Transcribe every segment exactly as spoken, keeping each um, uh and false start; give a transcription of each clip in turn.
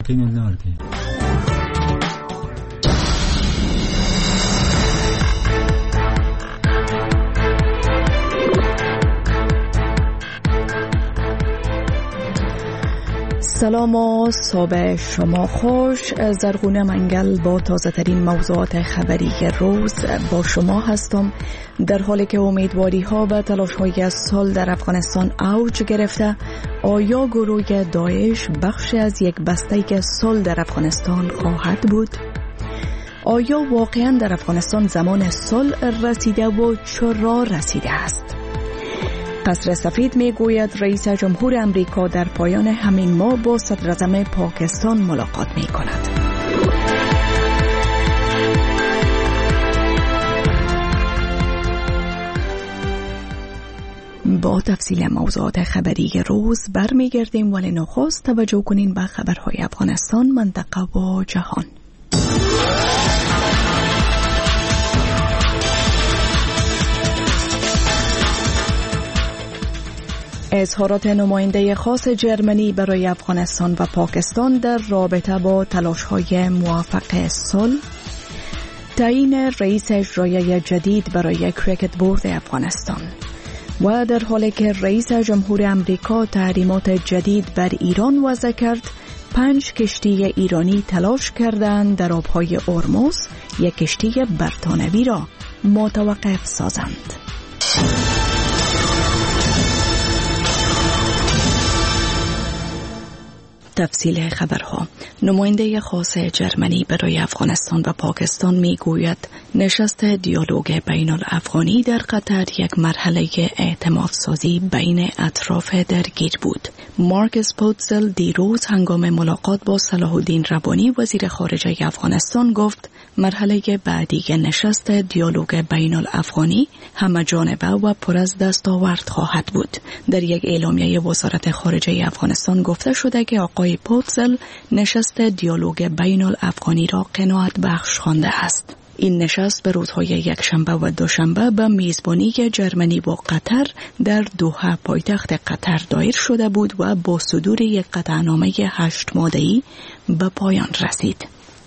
parte nel nord. سلام و صبح شما خوش. زرغونه منگل با تازه ترین موضوعات خبری روز با شما هستم، در حالی که امیدواری ها و تلاش های صلح در افغانستان اوج گرفته. آیا گروه داعش بخش از یک بسته صلح در افغانستان خواهد بود؟ آیا واقعا در افغانستان زمان صلح رسیده و چرا رسیده است؟ قصر سفید می گوید رئیس جمهور امریکا در پایان همین ماه با صدر اعظم پاکستان ملاقات می کند. با تفصیل موضوعات خبری روز برمیگردیم، ولی نخست توجه کنین به خبرهای افغانستان، منطقه و جهان. اظهارات نماینده خاص جرمنی برای افغانستان و پاکستان در رابطه با تلاش‌های موافقت صلح، تعیین رئیس اجرایی جدید برای کریکت بورد افغانستان و در حالی که رئیس جمهور امریکا تحریمات جدید بر ایران وضع کرد، پنج کشتی ایرانی تلاش کردند در آبهای هرمز یک کشتی برتانوی را متوقف سازند. تفصیل خبرها. نماینده خاص جرمنی برای افغانستان و پاکستان می گوید نشست دیالوگ بین الافغانی در قطر یک مرحله اعتماد سازی بین اطراف درگیر بود. مارک سپوتزل دیروز هنگام ملاقات با صلاح الدین ربانی وزیر خارجه افغانستان گفت مرحله بعدی نشست دیالوگ بین الافغانی همه جانبه و پر از دستاورد خواهد بود. در یک اعلامیه وزارت خارجه افغانستان گفته شده که آقای پوتزل نشست دیالوگ بین الافغانی را قناعت بخش خوانده است. این نشست به روزهای یکشنبه و دوشنبه به میزبانی جرمنی و قطر در دوحه پایتخت قطر دایر شده بود و با صدور یک قطعنامه هشت ماده‌ای به پایان رسید.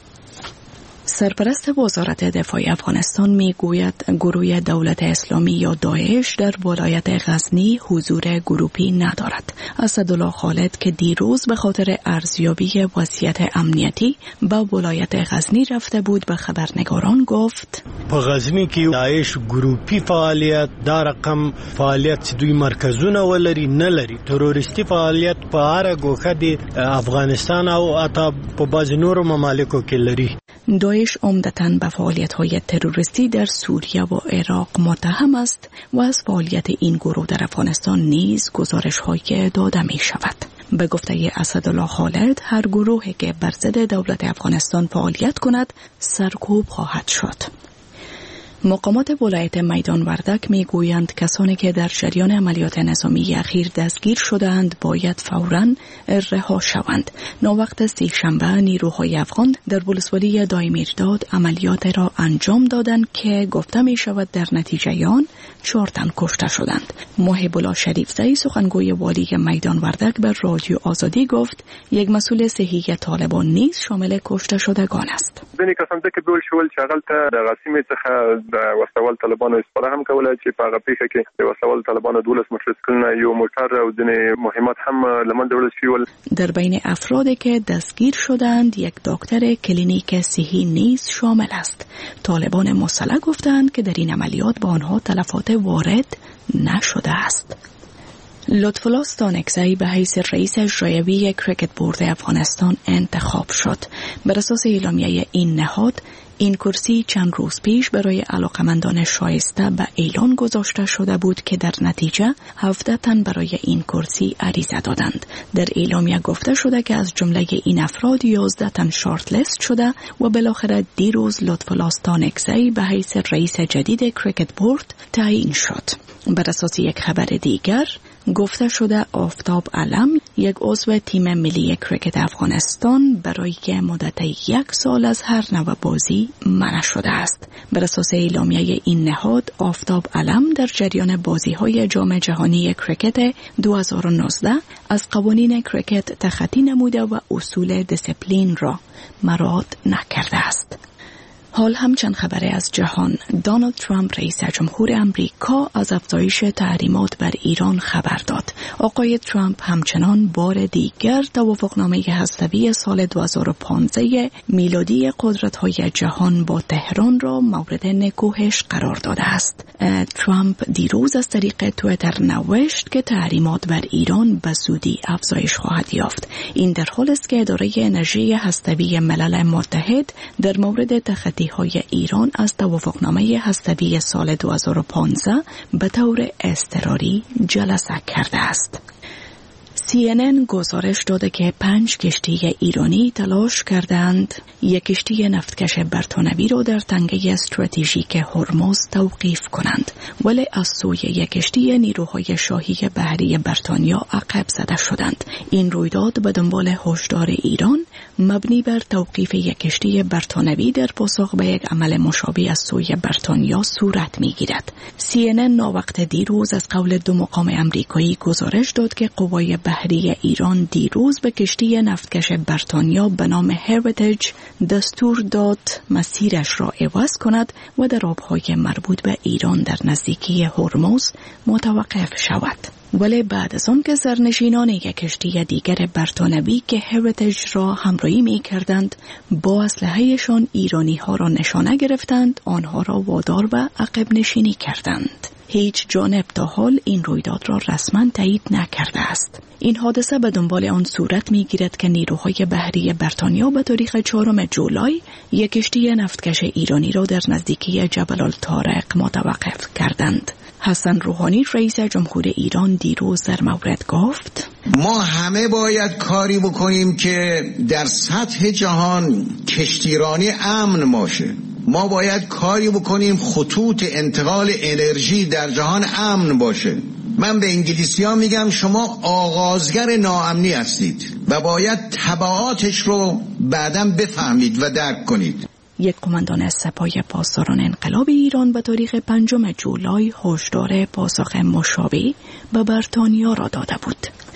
سرپرست وزارت دفاع افغانستان می گوید گروه دولت اسلامی یا داعش در ولایت غزنی حضور گروپی ندارد. اسدالله خالد که دیروز به خاطر ارزیابی وضعیت امنیتی به ولایت غزنی رفته بود به خبرنگاران گفت په غزنی کې داعش گروپی فعالیت دا رقم فعالیت دوی مرکزونه ولري نه لري. تروریستی فعالیت په هر ګوښه د افغانستان او اتا په بعض نورو ممالکو کې لري. داعش عمدتاً به فعالیت‌های تروریستی در سوریه و عراق متهم است و از فعالیت این گروه در افغانستان نیز گزارش‌های داده می‌شود. به گفته اسدالله خالد هر گروهی که بر ضد دولت افغانستان فعالیت کند سرکوب خواهد شد. مقامات ولایت میدان وردک می گویند کسانی که در جریان عملیات نظامی اخیر دستگیر شدند باید فوراً رها شوند. ناوقت سی شنبه نیروهای افغان در ولسوالی دایمیرداد عملیات را انجام دادند که گفته می شود در نتیجه آن چهار تن کشته شدند. محب الله شریفزئی سخنگوی والی میدان وردک به رادیو آزادی گفت یک مسئول صحی طالبان نیز شامل کشته شدگان است. ځینې کسان چې بول شول چې هغلته د غسیمې څخه د وسوال طالبانو استفاده هم کوله چې په هغه پیښه کې د وسوال طالبانو دولس موټرسایکلونه یو موټر او ځینې مهمات هم له منځه وړل شول. در بین افرادی که دستگیر شدند یک دکتر کلینیک صحی نیز شامل است. طالبان مسلح گفتند که در این عملیات با آنها تلفات وارد نشده است. لطفالله ستانکزی به حیث رئیس اجرایی کریکت بورد افغانستان انتخاب شد. بر اساس اعلامیه این نهاد این کرسی چند روز پیش برای علاقمندان شایسته به اعلان گذاشته شده بود که در نتیجه هفده تن برای این کرسی عریضه دادند. در اعلامیه گفته شده که از جمله این افراد یازده تن شارت لیست شده و بالاخره دیروز لطفالله ستانکزی به حیث رئیس جدید کریکت بورد تعیین شد. بر اساس یک خبر دیگر گفته شده آفتاب علم یک عضو تیم ملی کرکت افغانستان برای مدت یک سال از هر نوع بازی منع شده است. بر اساس اعلامیه این نهاد، آفتاب علم در جریان بازی‌های جام جهانی کرکت دو هزار و نوزده از قوانین کرکت تخطی نموده و اصول دیسیپلین را مراعات نکرده است. حال هم چند خبری از جهان. دونالد ترامپ رئیس جمهور امریکا از افزایش تحریمات بر ایران خبر داد. آقای ترامپ همچنان بار دیگر توافقنامه هسته‌ای سال دو هزار و پانزده میلادی قدرت‌های جهان با تهران را مورد نکوهش قرار داده است. ترامپ دیروز از طریق توییتر نوشت که تحریمات بر ایران به زودی افزایش خواهد یافت. این در حالی است که اداره انرژی هسته‌ای ملل متحد در مورد تخطی های ایران از توافقنامه هسته‌ای سال دو هزار و پانزده به طور اضطراری جلسه کرده است. سی ان ان گزارش داده که پنج کشتی ایرانی تلاش کردند یک کشتی نفتکش برتانوی را در تنگه استراتژیک هرمز توقیف کنند، ولی از سوی یک کشتی نیروهای شاهی بحری بریتانیا عقب زده شدند. این رویداد به دنبال هشدار ایران مبنی بر توقیف یک کشتی برتانوی در پاسخ به یک عمل مشابه از سوی بریتانیا صورت می‌گیرد. سی ان ان ناوقت دیروز از قول دو مقام امریکایی گزارش داد که قوای بحری ایران دیروز به کشتی نفتکش بریتانیا به نام هریتیج دستور داد مسیرش را عوض کند و در آبهای مربوط به ایران در نزدیکی هرمز متوقف شود. ولی بعد از آن که سرنشینان یک کشتی دیگر بریتانوی که هریتیج را همراهی می کردند با اسلحه‌شان ایرانی ها را نشانه گرفتند، آنها را وادار به عقب نشینی کردند. هیچ جانب تا حال این رویداد را رسما تایید نکرده است. این حادثه به دنبال آن صورت می‌گیرد که نیروهای بحری بریتانیا به تاریخ چهارم جولای یک کشتی نفتکش ایرانی را در نزدیکی جبل الطارق متوقف کردند. حسن روحانی رئیس جمهور ایران دیروز در مورد گفت: ما همه باید کاری بکنیم که در سطح جهان کشتیرانی امن باشه. ما باید کاری بکنیم خطوط انتقال انرژی در جهان امن باشه. من به انگلیسی ها میگم شما آغازگر ناامنی هستید و باید تبعاتش رو بعداً بفهمید و درک کنید. یک قماندان سپاه پاسداران انقلاب ایران به تاریخ پنجم جولای هشدار پاسخ مشابه به بریتانیا را داده بود.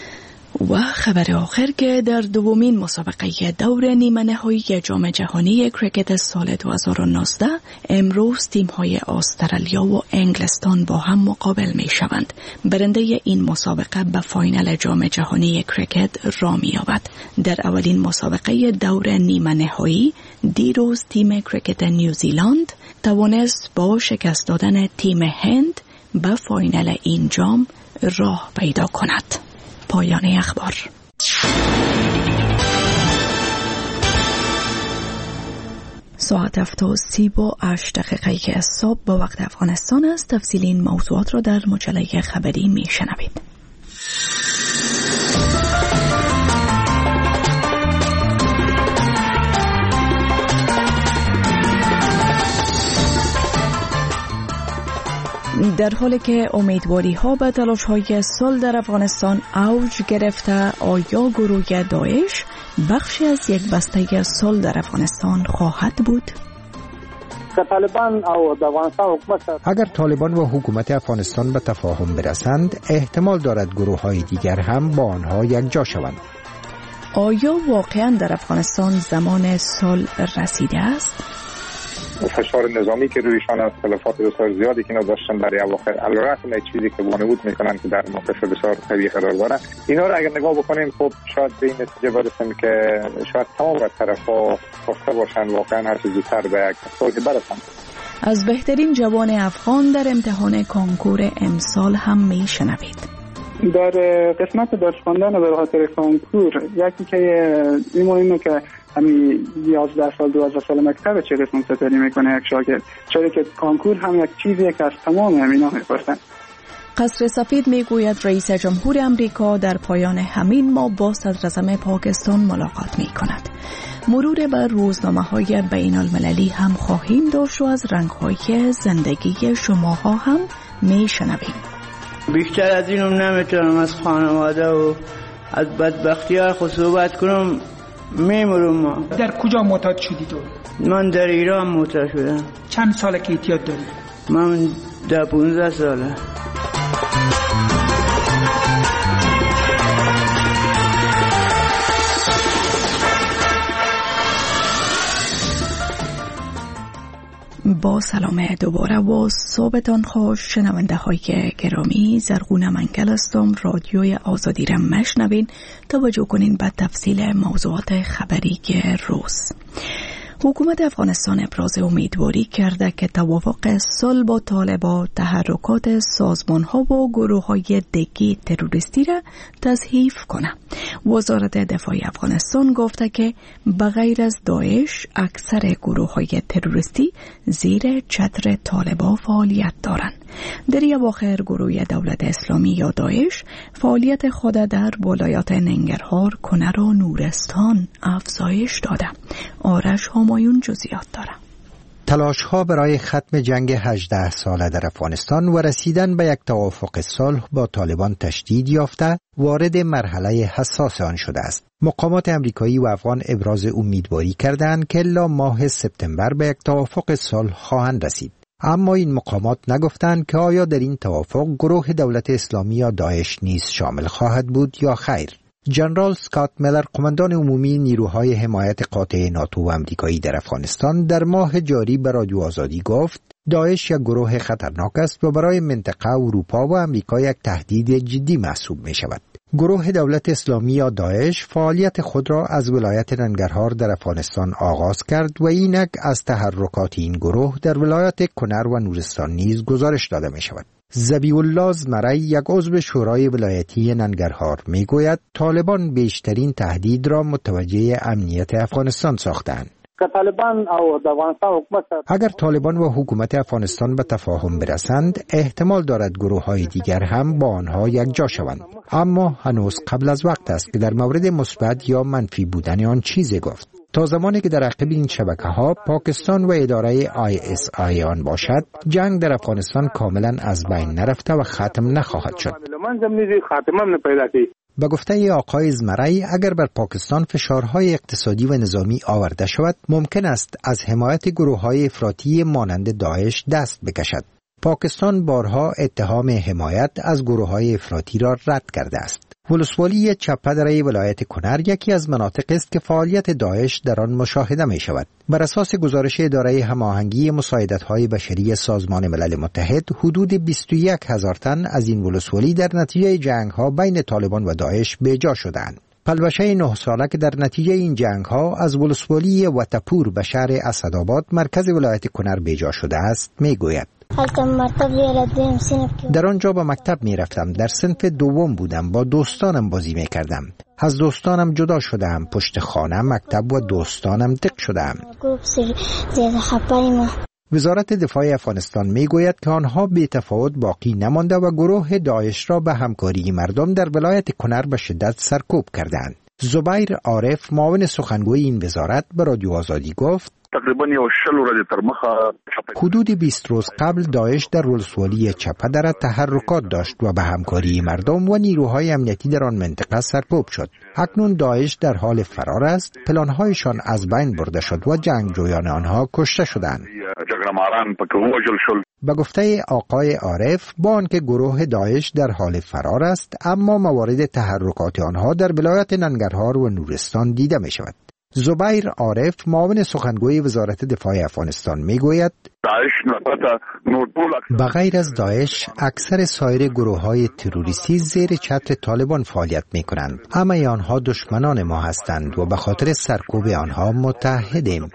و خبر آخر که در دومین مسابقه دور نیمه نهایی جام جهانی کرکت سال دو هزار و نوزده امروز تیم‌های استرالیا و انگلستان با هم مقابل می‌شوند. برنده این مسابقه به فاینال جام جهانی کرکت را می‌یابد. در اولین مسابقه دور نیمه نهایی دیروز تیم کرکت نیوزیلند توانست با شکست دادن تیم هند به فاینال این جام راه پیدا کند. پایان اخبار. ساعت هفت و سی و هشت دقیقه که صبح به وقت افغانستان است. تفصیل این موضوعات را در مجله خبری می شنوید. در حالی که امیدواری ها به تلاش های صلح در افغانستان اوج گرفته، آیا گروه داعش بخشی از یک بسته صلح در افغانستان خواهد بود؟ اگر طالبان و حکومت افغانستان به تفاهم برسند، احتمال دارد گروه های دیگر هم با آنها یکجا شوند. آیا واقعا در افغانستان زمان صلح رسیده است؟ فشار نظامی که رویشان از تلفات بسیار زیادی که اینا داشتن برای اواخر، البته چیزی که وانمود میکنن که در موقف بسیار قوی قرار دارن، اینا رو اگر نگاه بکنیم خب شاید به این نتیجه برسیم که شاید تمام طرفا خواسته باشن واقعا هر چیزی زودتر به یک صلح برسن. از بهترین جوان افغان در امتحان کنکور امسال هم میشنوید. در قسمت درس خواندن به خاطر کنکور یکی که این مهمه که همین یازده سال دوازده سال مکتب چه قسم سپری میکنه یک شاگرد، چرا که کنکور هم یک چیزی که از تمام همینا میپرسن. قصر سفید میگوید رئیس جمهور امریکا در پایان همین ماه با صدراعظم پاکستان ملاقات میکند. مرور بر روزنامه‌های بین المللی هم خواهیم داشت و از رنگ‌های زندگی شماها هم میشنویم. بیشتر از اینم نمیتونم از خانواده و از بدبختی ها خصوبت کنم. میمرم. ما در کجا معتاد شدی تو؟ من در ایران معتاد شدم. چند ساله که اعتیاد داری؟ من ده پونزده ساله. با سلام دوباره و صبحتان خوش شنونده های گرامی. زرغون منگل هستم. رادیوی آزادی را مشنوین. توجه کنین به تفصیل موضوعات خبری روز. حکومت افغانستان ابراز امیدواری کرده که توافق صلح با طالبان تحرکات سازمان ها و گروه های دیگه تروریستی را تضعیف کنه. وزارت دفاع افغانستان گفته که بغیر از داعش اکثر گروه های تروریستی زیر چتر طالبان فعالیت دارند. در اواخر گروه دولت اسلامی یا داعش فعالیت خود در ولایات ننگرهار، کنر و نورستان افزایش داده. آرش همایون جزئیات داره. تلاش ها برای ختم جنگ هجده ساله در افغانستان و رسیدن به یک توافق صلح با طالبان تشدید یافته وارد مرحله حساس آن شده است. مقامات امریکایی و افغان ابراز امیدواری کردند که الا ماه سپتامبر به یک توافق صلح خواهند رسید. اما این مقامات نگفتند که آیا در این توافق گروه دولت اسلامی یا داعش نیز شامل خواهد بود یا خیر. جنرال اسکات میلر، قماندان عمومی نیروهای حمایت قاطع ناتو و امریکایی در افغانستان، در ماه جاری به رادیو آزادی گفت داعش یک گروه خطرناک است و برای منطقه اروپا و امریکا یک تهدید جدی محسوب می شود. گروه دولت اسلامی یا داعش فعالیت خود را از ولایت ننگرهار در افغانستان آغاز کرد و اینک از تحرکات این گروه در ولایت کنر و نورستان نیز گزارش داده می شود. ذبیح الله زمری، یک عضو شورای ولایتی ننگرهار، می گوید طالبان بیشترین تهدید را متوجه امنیت افغانستان ساختند. اگر طالبان و حکومت افغانستان به تفاهم برسند، احتمال دارد گروه های دیگر هم با آنها یک جا شوند. اما هنوز قبل از وقت است که در مورد مثبت یا منفی بودن آن چیزی گفت. تا زمانی که در عقب این شبکه ها پاکستان و اداره آی اس آی آن باشد، جنگ در افغانستان کاملا از بین نرفته و ختم نخواهد شد. به گفته آقای زمری، اگر بر پاکستان فشارهای اقتصادی و نظامی آورده شود، ممکن است از حمایت گروه‌های افراطی مانند داعش دست بکشد. پاکستان بارها اتهام حمایت از گروه‌های افراطی را رد کرده است. ولسوالی چپه در ولایت کنر یکی از مناطق است که فعالیت داعش در آن مشاهده می شود. بر اساس گزارش اداره هماهنگی مساعدت‌های بشری سازمان ملل متحد، حدود بیست و یک هزار تن از این ولسوالی در نتیجه جنگ‌ها بین طالبان و داعش به جا شدند. پلوشه نه ساله که در نتیجه این جنگ‌ها از ولسوالی وطپور به شهر اسدآباد مرکز ولایت کنر به جا شده است می‌گوید. در آنجا به مکتب می رفتم. در صنف دوم بودم. با دوستانم بازی می کردم. از دوستانم جدا شدم. پشت خانه، مکتب و دوستانم دق شدم. وزارت دفاع افغانستان می گوید که آنها بی تفاوت باقی نمانده و گروه داعش را به همکاری مردم در ولایت کنر به شدت سرکوب کردند. زبیر عارف، معاون سخنگوی این وزارت، به رادیو آزادی گفت حدود بیست روز قبل داعش در ولسوالی چپه در تحرکات داشت و به همکاری مردم و نیروهای امنیتی در آن منطقه سرکوب شد. اکنون داعش در حال فرار است. پلانهایشان از بین برده شد و جنگجویان آنها کشته شدند. به گفته آقای عارف، با آنکه گروه داعش در حال فرار است، اما موارد تحرکات آنها در ولایت ننگرهار و نورستان دیده می شود. زبیر عارف، معاون سخنگوی وزارت دفاع افغانستان، می گوید بغیر از داعش اکثر سایر گروه های تروریستی زیر چتر طالبان فعالیت می کنند. همه آنها دشمنان ما هستند و به خاطر سرکوب آنها متحدیم.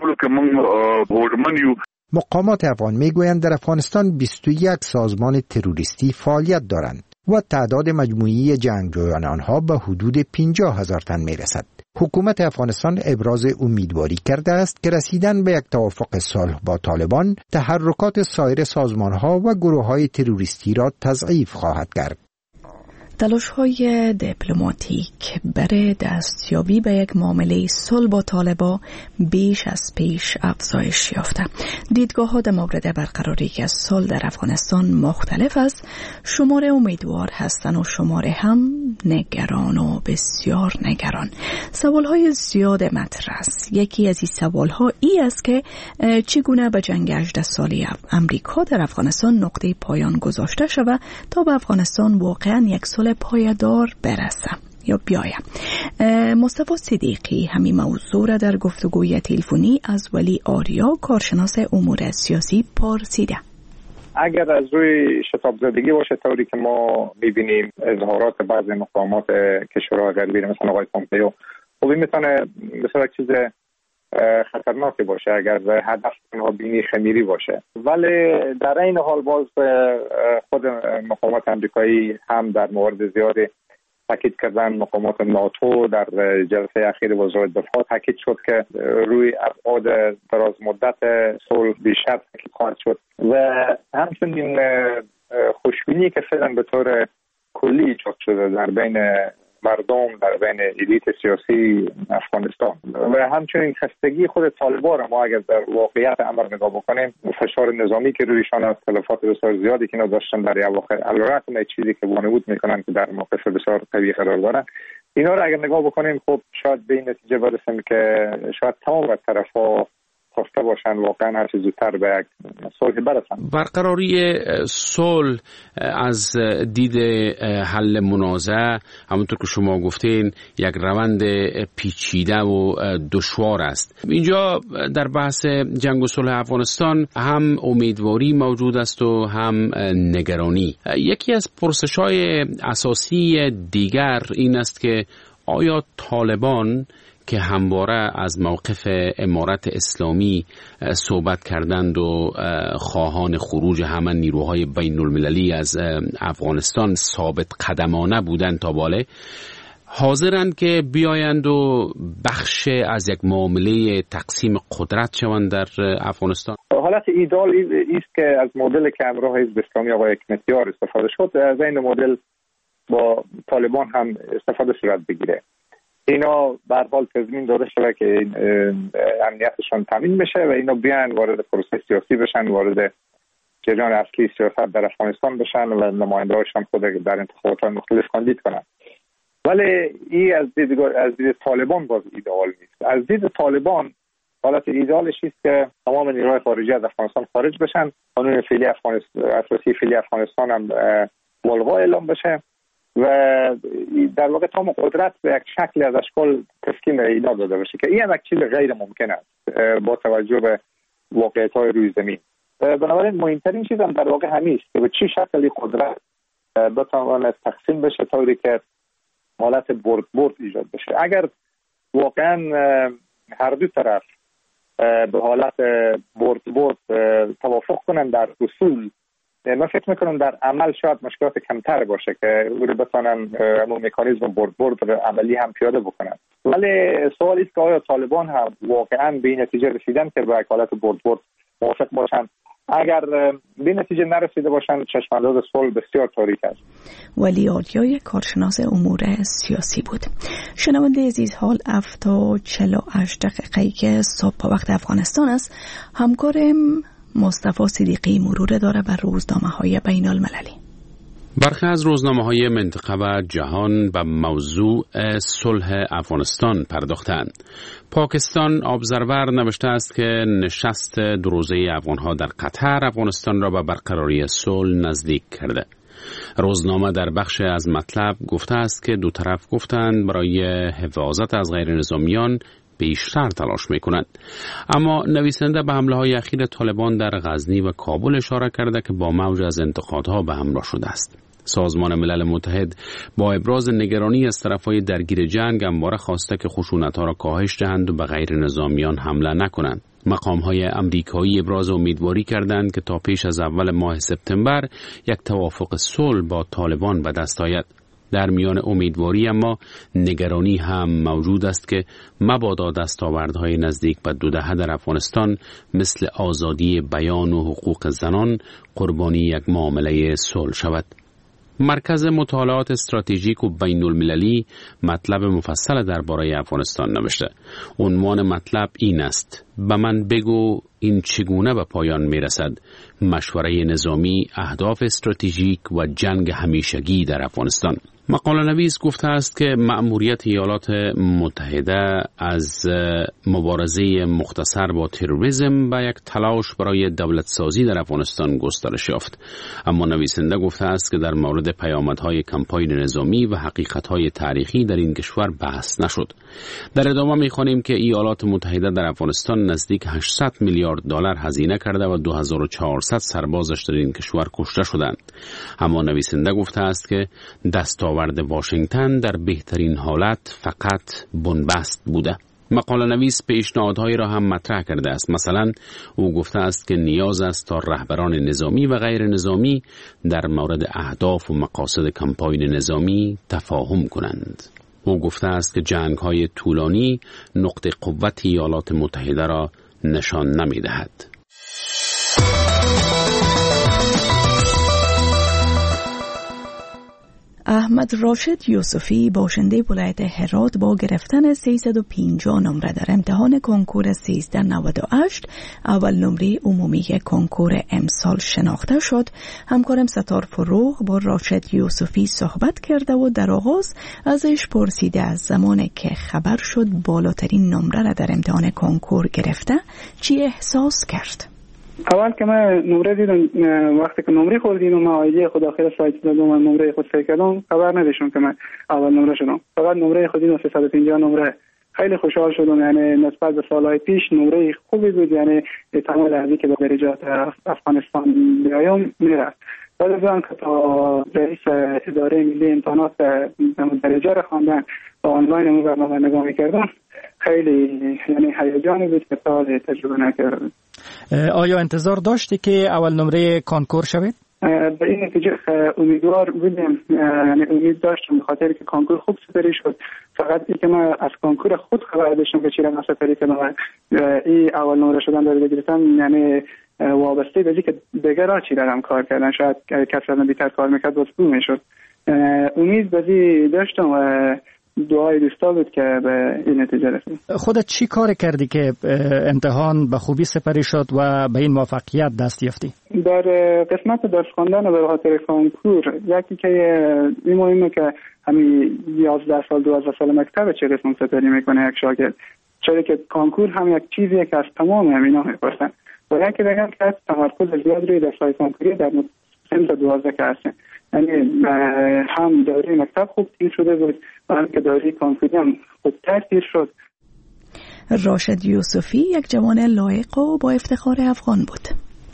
مقامات افغان می گویند در افغانستان بیست و یک سازمان تروریستی فعالیت دارند و تعداد مجموعی جنگجویان آنها به حدود پنجاه هزار تن می رسد. حکومت افغانستان ابراز امیدواری کرده است که رسیدن به یک توافق صلح با طالبان تحرکات سایر سازمان‌ها و گروه‌های تروریستی را تضعیف خواهد کرد. تلاش‌های دیپلماتیک برای دستیابی به یک معامله صلح با طالبان بیش از پیش افزایش یافته. دیدگاه‌ها در مورد برقراری از صلح در افغانستان مختلف است. شمار امیدوار هستند و شمار هم نگران و بسیار نگران. سوال‌های زیاد مطرح است. یکی از این سوال‌ها ای است که چگونه به جنگ هجده ساله امریکا در افغانستان نقطه پایان گذاشته شود تا به افغانستان واقعاً یک صلح پایدار برسه یا بیایم. مصطفی صدیقی همین موضوع را در گفتگوی تلفنی از ولی آریا کارشناس امور سیاسی پرسیده. اگر از روی شتاب زدگی باشه طوری که ما میبینیم اظهارات بعضی مقامات کشورهای غربی مثل آقای پومپئو خب این میتونه بسیار چیز خطرناکی باشه اگر هدف اونها بینی خمیری باشه، ولی در این حال باز خود مقامات امریکایی هم در مورد زیادی تاکید کردن. مقامات ناتو در جلسه اخیر وزارت دفاع تاکید شد که روی ابعاد دراز مدت صلح بیشتر تاکید خواهد شد و همچنین خوشبینی که فعلا به طور کلی ایجاد شده در بین مردم، در بین الیت سیاسی افغانستان و همچنین خستگی خود طالبان را ما اگر در واقعیت امر نگاه بکنیم، فشار نظامی که رویشان است، تلفات بسیار زیادی که اینا داشتن در اواخر علیرغم از چیزی که وانمود میکنن که در موقف بسیار قوی قرار دارن، اینا را اگر نگاه بکنیم خب شاید به این نتیجه برسیم که شاید تمام طرف‌ها خواسته باشن واقعا هر چه زودتر به یک صلح برسن. برقراری صلح از دید حل منازعه همونطور که شما گفتین یک روند پیچیده و دشوار است. اینجا در بحث جنگ و صلح افغانستان هم امیدواری موجود است و هم نگرانی. یکی از پرسش‌های اساسی دیگر این است که آیا طالبان که همواره از موقف امارت اسلامی صحبت کردند و خواهان خروج همه نیروهای بین المللی از افغانستان ثابت قدمانه بودند تا باله، حاضرند که بیایند و بخش از یک معامله تقسیم قدرت شوند در افغانستان؟ حالت ایدال است که از مدل که همراه حزب اسلامی آقای حکمتیار استفاده شد از این مدل با طالبان هم استفاده صورت بگیره. اینا به هر حال تضمین داده شده که امنیتشان تامین بشه و اینا بیان وارد پروسه سیاسی بشن، وارد جریان اصلی سیاست در افغانستان بشن و نماینده‌هاشون خود در انتخابات مختلف کاندید کنن. ولی این از دید از دید طالبان باز ایدئال نیست. از دید طالبان حالت ایدئالش است که تمام نیروهای خارجی از افغانستان خارج بشن، قانون فعلی افغانستان اساسی فعلی افغانستان هم ملغا اعلام بشه و در واقع تمام قدرت به یک شکل از اشکال تسکین اینا داده بشه که این یک چیز غیر ممکن است با توجه به واقعیت‌های روی زمین. بنابراین مهمترین چیز هم در واقع همین است که به چه شکلی قدرت بتواند تقسیم بشه طوری که حالت برد برد ایجاد بشه. اگر واقعا هر دو طرف به حالت برد برد توافق کنن در اصول، من فکر میکنم در عمل شاید مشکلات کمتر باشه که او رو بتونن همون مکانیزم برد برد عملی هم پیاده بکنن. ولی سوال است که آیا طالبان هم واقعا به این نتیجه رسیدن که به حالت برد برد موافق باشن؟ اگر به نتیجه نرسیده باشن چشمانداز صلح بسیار تاریک است. ولی آریای کارشناس امور سیاسی بود. شنونده عزیز، حال هفت تا چهل و هشت دقیقه‌ای که صبح وقت افغانستان است. همکارم مصطفی صدیقی مرور داره بر روزنامه‌های بین المللی. برخی از روزنامه‌های منطقه و جهان به موضوع صلح افغانستان پرداختند. پاکستان ابزرور نوشته است که نشست دو روزه افغان‌ها در قطر افغانستان را به برقراری صلح نزدیک کرده. روزنامه در بخش از مطلب گفته است که دو طرف گفتند برای حفاظت از غیر نظامیان بیشتر تلاش میکنند. اما نویسنده به حمله های اخیر طالبان در غزنی و کابل اشاره کرده که با موج از انتقادها به همراه شده است. سازمان ملل متحد با ابراز نگرانی از طرفهای درگیر جنگ همواره خواسته که خشونت‌ها را کاهش دهند و به غیر نظامیان حمله نکنند. مقام‌های امریکایی ابراز امیدواری کردند که تا پیش از اول ماه سپتامبر یک توافق صلح با طالبان به دست آید. در میان امیدواری اما نگرانی هم موجود است که مبادا دستاوردهای نزدیک به دو دهه در افغانستان مثل آزادی بیان و حقوق زنان قربانی یک معامله صلح شود. مرکز مطالعات استراتژیک و بین المللی مطلب مفصل درباره افغانستان نوشته. عنوان مطلب این است: به من بگو این چگونه به پایان میرسد؟ مشوره نظامی، اهداف استراتژیک و جنگ همیشگی در افغانستان. مقاله نویس گفته است که مأموریت ایالات متحده از مبارزه مختصر با تروریسم به یک تلاش برای دولت سازی در افغانستان گسترش یافت. اما نویسنده گفته است که در مورد پیامدهای کمپاین نظامی و حقیقتهای تاریخی در این کشور بحث نشد. در ادامه می‌خوانیم که ایالات متحده در افغانستان نزدیک هشتصد میلیارد دلار هزینه کرده و دو هزار و چهارصد سربازش در این کشور کشته شدند. اما نویسنده گفته است که دستاورد واشنگتن در بهترین حالت فقط بنبست بوده. مقاله نویس پیشنهادهایی را هم مطرح کرده است. مثلا او گفته است که نیاز است تا رهبران نظامی و غیر نظامی در مورد اهداف و مقاصد کمپاین نظامی تفاهم کنند. او گفته است که جنگ‌های طولانی نقطه قوت ایالات متحده را نشان نمی‌دهد. احمد راشد یوسفی باشنده ولایت هرات با گرفتن سیصد و پنجاه نمره در امتحان کنکور سیزده نود و هشت اول نمره عمومی کنکور امسال شناخته شد. همکارم ستار فروغ با راشد یوسفی صحبت کرده و در آغاز ازش پرسیده از زمانی که خبر شد بالاترین نمره را در امتحان کنکور گرفته چی احساس کرد؟ اول که من نمره دیدم، وقتی که نمره خوردیم و من آیدی خود داخل سایت دادم و نمره خود سعی کردم، خبر نداشتم که من اول نمره شدم. فقط نمره خود دیدم سیصد و پنجاه نمره. خیلی خوشحال شدم، یعنی نسبت به سالهای پیش نمره خوبی بود، یعنی احتمال ازی که به درجات افغانستان بیایم میرفت. بعد از آن که تا رئیس اداره ملی امتحانات درجه را خواندن و آنلاین اون برنامه نگاه میکردم، خیلی یعنی هیجانی بود که تا تجربه نکردم. آیا انتظار داشتی که اول نمره کنکور شوید؟ به این نتیجه امیدوار بودم، یعنی امید داشتم به خاطر که کنکور خوب سپری شد. فقط این که من از کنکور خود خبر داشتم که چی را سپری کنم، این اول نمره شدن داره بگیرتم، یعنی وابسته به که دیگر چی دارم کار کردن، شاید کسی از من بیتر کار میکرد باز بو میشد. امید بازی داشتم و دعای دوستا بود که به این نتیجه رسید. خودت چی کار کردی که امتحان به خوبی سپری شد و به این موفقیت دست یافتی؟ در قسمت درس خواندن به خاطر کنکور، یکی که این مهمه که همین یازده سال دوازده سال مکتب چه قسم سپری میکنه یک شاگرد، چرا که کنکور هم یک چیزیه که از تمام همینا میپرسن. باید که بگم که تمرکز زیاد روی درس‌های کنکوری در سمت دوازده که هستن، یعنی هم دوره مکتب خوب تیر شده بود و هم که دوره کنکوری هم خوب تیر شد. راشد یوسفی یک جوان لایق و با افتخار افغان بود.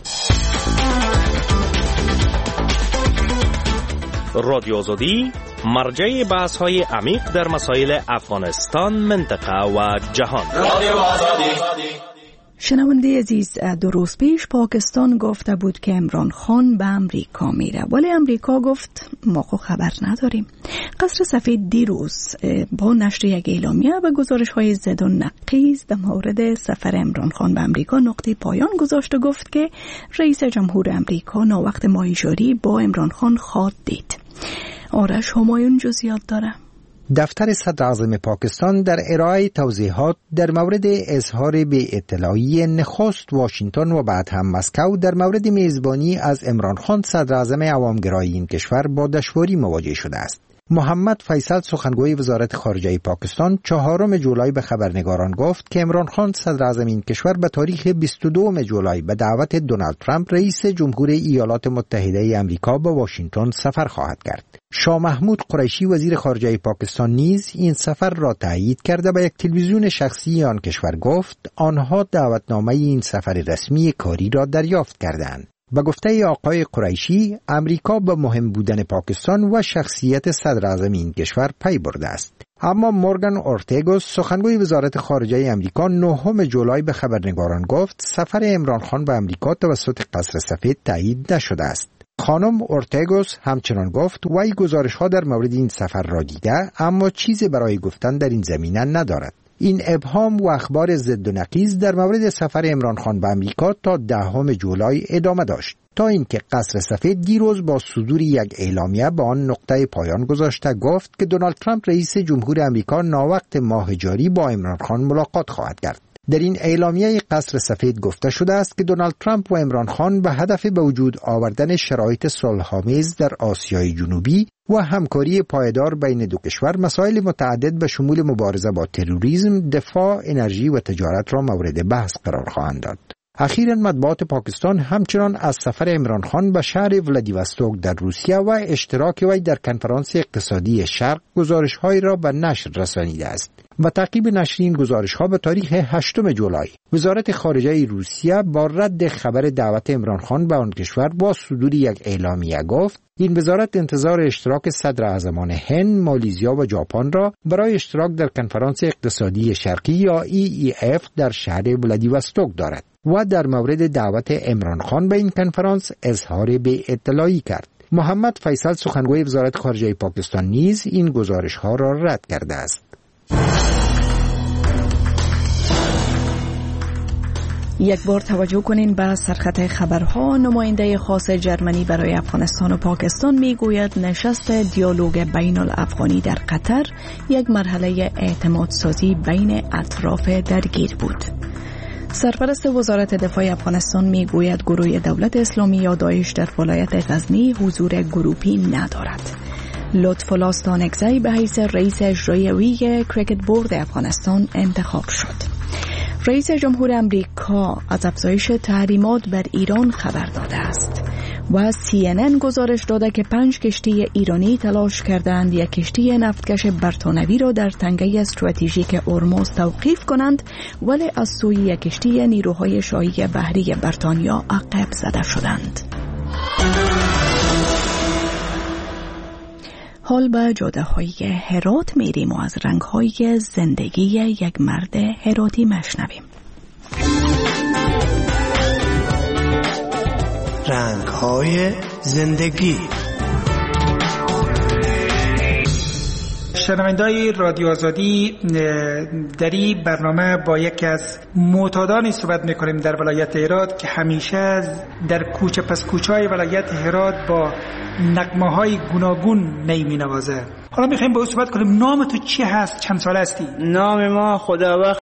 رادیو آزادی مرجع بحث‌های عمیق در مسائل افغانستان، منطقه و جهان. رادیو آزادی. شنونده عزیز، دو روز پیش پاکستان گفته بود که عمران خان به امریکا میره، ولی امریکا گفت ما خو خبر نداریم. قصر سفید دیروز با نشر یک اعلامیه و گزارش های زد و نقیض در مورد سفر عمران خان به امریکا نقطه پایان گذاشت و گفت که رئیس جمهور امریکا ناوقت ماهیجوری با عمران خان خواهد دید. آرش همایون جزئیات داره. دفتر صدر اعظم پاکستان در ارائه توضیحات در مورد اظهار بی اطلاعی نخست واشنگتن و بعد هم مسکو در مورد میزبانی از عمران خان صدر اعظم عوامگرای این کشور با دشواری مواجه شده است. محمد فیصل سخنگوی وزارت خارجه پاکستان چهارم جولای به خبرنگاران گفت که عمران خان صدر اعظم این کشور به تاریخ بیست و دوم جولای به دعوت دونالد ترامپ رئیس جمهور ایالات متحده آمریکا به واشنگتن سفر خواهد کرد. شاه محمود قریشی وزیر خارجه پاکستان نیز این سفر را تایید کرده به یک تلویزیون شخصی آن کشور گفت آنها دعوتنامه این سفر رسمی کاری را دریافت کردند. به گفته آقای قریشی، امریکا به مهم بودن پاکستان و شخصیت صدر اعظم این کشور پی برده است. اما مورگان اورتگوس سخنگوی وزارت خارجه امریکا نهم جولای به خبرنگاران گفت سفر عمران خان به امریکا توسط قصر سفید تایید نشده است. خانم اورتگوس همچنان گفت وی گزارش‌ها در مورد این سفر را دیده اما چیزی برای گفتن در این زمینه ندارد. این ابهام و اخبار ضد و نقیض در مورد سفر عمران خان به امریکا تا دهم جولای ادامه داشت، تا اینکه قصر سفید دیروز با صدور یک اعلامیه به آن نقطه پایان گذاشته گفت که دونالد ترامپ رئیس جمهور امریکا ناوقت ماه جاری با عمران خان ملاقات خواهد کرد. در این اعلامیه قصر سفید گفته شده است که دونالد ترامپ و عمران خان به هدف به وجود آوردن شرایط صلح‌آمیز در آسیای جنوبی و همکاری پایدار بین دو کشور مسائل متعدد به شمول مبارزه با تروریسم، دفاع، انرژی و تجارت را مورد بحث قرار خواهند داد. اخیراً مطبوعات پاکستان همچنان از سفر عمران خان به شهر ولادیواستوک در روسیه و اشتراک وی در کنفرانس اقتصادی شرق گزارش‌هایی را به نشر رسانیده است. و تعقیب نشر این گزارش‌ها به تاریخ هشتم جولای وزارت خارجه روسیه با رد خبر دعوت عمران خان به آن کشور با صدور یک اعلامیه گفت این وزارت انتظار اشتراک صدر اعظمان هند، مالزیا و ژاپن را برای اشتراک در کنفرانس اقتصادی شرقی یا ای ای اف در شهر ولادیواستوک دارد و در مورد دعوت عمران خان به این کنفرانس اظهار بی‌اطلاعی کرد. محمد فیصل سخنگوی وزارت خارجه پاکستان نیز این گزارش‌ها را رد کرده است. یک بار توجه کنین به سرخط خبرها. نماینده خاص جرمنی برای افغانستان و پاکستان میگوید نشست دیالوگ بین الافغانی در قطر یک مرحله اعتماد سازی بین اطراف درگیر بود. سرپرست وزارت دفاع افغانستان میگوید گروه دولت اسلامی یا داعش در ولایت غزنی حضور گروپی ندارد. لطف‌الله ستانکزی به حیث رئیس اجرایی کریکت بورد افغانستان انتخاب شد. رئیس جمهور امریکا از افزایش تحریمات بر ایران خبر داده است و سی ان ان گزارش داده که پنج کشتی ایرانی تلاش کردند یک کشتی نفتکش برتانوی را در تنگه استراتژیک هرمز توقیف کنند، ولی از سوی یک کشتی نیروهای شاهی بحری بریتانیا عقب زده شدند. حال به جاده های هرات میریم و از رنگ های زندگی یک مرد هراتی مشنویم. رنگ های زندگی. شنونده‌های رادیو آزادی، در این برنامه با یکی از معتادانی صحبت میکنیم در ولایت هرات که همیشه در کوچه پس کوچه های ولایت هرات با نغمه های گوناگون نی می نوازه. حالا میخوایم با او صحبت کنیم. نام تو چی هست؟ چند سال هستی؟ نام ما خداوقت